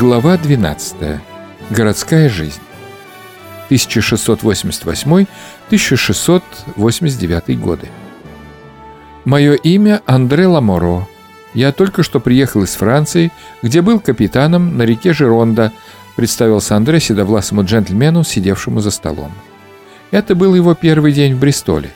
Глава 12. Городская жизнь. 1688-1689 годы. Мое имя Андре Ламоро. Я только что приехал из Франции, где был капитаном на реке Жеронда, представился Андре седовласому джентльмену, сидевшему за столом. Это был его первый день в Бристоле.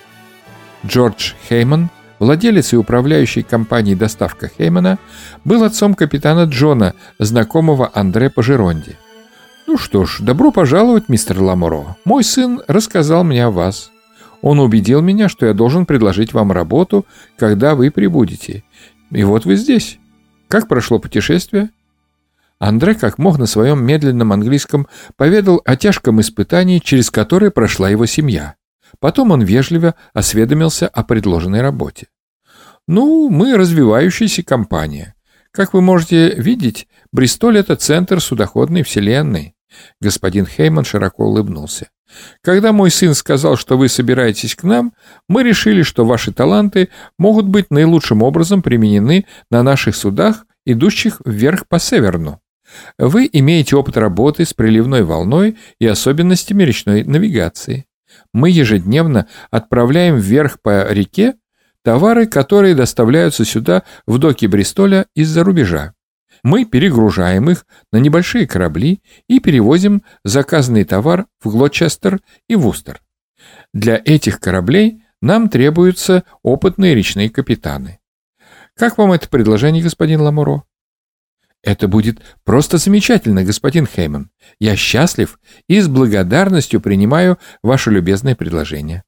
Джордж Хейман, владелец и управляющий компанией «Доставка Хеймана», был отцом капитана Джона, знакомого Андре по Жеронде. «Ну что ж, добро пожаловать, мистер Ламоро. Мой сын рассказал мне о вас. Он убедил меня, что я должен предложить вам работу, когда вы прибудете. И вот вы здесь. Как прошло путешествие?» Андре, как мог на своем медленном английском, поведал о тяжком испытании, через которое прошла его семья. Потом он вежливо осведомился о предложенной работе. «Ну, мы развивающаяся компания. Как вы можете видеть, Бристоль — это центр судоходной вселенной». Господин Хейман широко улыбнулся. «Когда мой сын сказал, что вы собираетесь к нам, мы решили, что ваши таланты могут быть наилучшим образом применены на наших судах, идущих вверх по Северну. Вы имеете опыт работы с приливной волной и особенностями речной навигации. Мы ежедневно отправляем вверх по реке товары, которые доставляются сюда в доки Бристоля из-за рубежа. Мы перегружаем их на небольшие корабли и перевозим заказанный товар в Глочестер и Вустер. Для этих кораблей нам требуются опытные речные капитаны. Как вам это предложение, господин Ламоро?» «Это будет просто замечательно, господин Хейман. Я счастлив и с благодарностью принимаю ваше любезное предложение».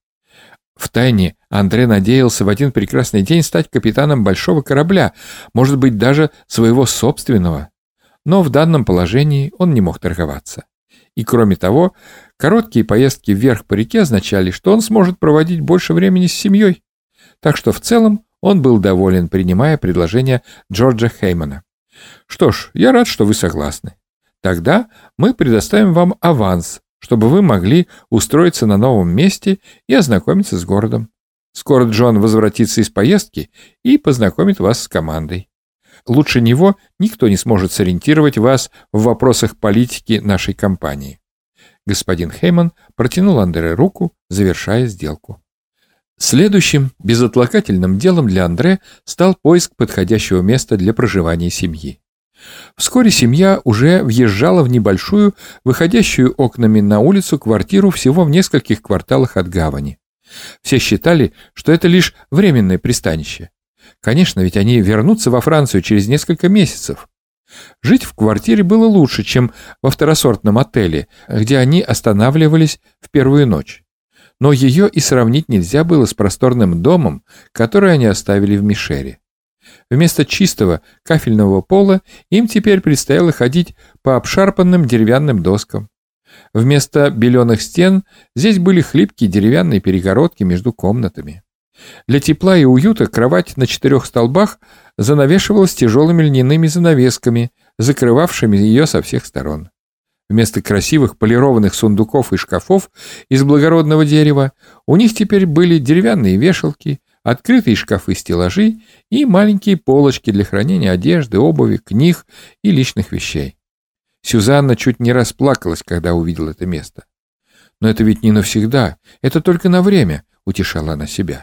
Втайне Андре надеялся в один прекрасный день стать капитаном большого корабля, может быть, даже своего собственного. Но в данном положении он не мог торговаться. И кроме того, короткие поездки вверх по реке означали, что он сможет проводить больше времени с семьей. Так что в целом он был доволен, принимая предложение Джорджа Хеймана. «Что ж, я рад, что вы согласны. Тогда мы предоставим вам аванс, чтобы вы могли устроиться на новом месте и ознакомиться с городом. Скоро Джон возвратится из поездки и познакомит вас с командой. Лучше него никто не сможет сориентировать вас в вопросах политики нашей компании». Господин Хейман протянул Андре руку, завершая сделку. Следующим безотлагательным делом для Андре стал поиск подходящего места для проживания семьи. Вскоре семья уже въезжала в небольшую, выходящую окнами на улицу квартиру всего в нескольких кварталах от гавани. Все считали, что это лишь временное пристанище. Конечно, ведь они вернутся во Францию через несколько месяцев. Жить в квартире было лучше, чем во второсортном отеле, где они останавливались в первую ночь. Но ее и сравнить нельзя было с просторным домом, который они оставили в Мишере. Вместо чистого кафельного пола им теперь предстояло ходить по обшарпанным деревянным доскам. Вместо беленых стен здесь были хлипкие деревянные перегородки между комнатами. Для тепла и уюта кровать на 4 столбах занавешивалась тяжелыми льняными занавесками, закрывавшими ее со всех сторон. Вместо красивых полированных сундуков и шкафов из благородного дерева у них теперь были деревянные вешалки, открытые шкафы-стеллажи и маленькие полочки для хранения одежды, обуви, книг и личных вещей. Сюзанна чуть не расплакалась, когда увидела это место. «Но это ведь не навсегда, это только на время», — утешала она себя.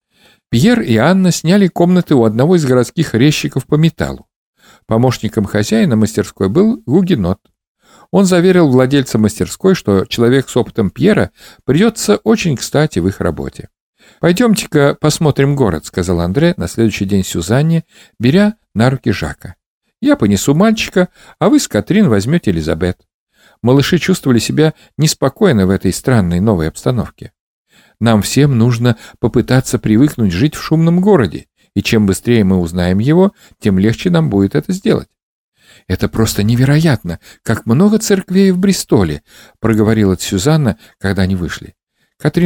Пьер и Анна сняли комнаты у одного из городских резчиков по металлу. Помощником хозяина мастерской был гугенот. Он заверил владельца мастерской, что человек с опытом Пьера придется очень кстати в их работе. «Пойдемте-ка посмотрим город», — сказал Андре на следующий день Сюзанне, беря на руки Жака. «Я понесу мальчика, а вы с Катрин возьмете Элизабет». Малыши чувствовали себя неспокойно в этой странной новой обстановке. «Нам всем нужно попытаться привыкнуть жить в шумном городе, и чем быстрее мы узнаем его, тем легче нам будет это сделать». «Это просто невероятно, как много церквей в Бристоле», — проговорила Сюзанна, когда они вышли. Катрин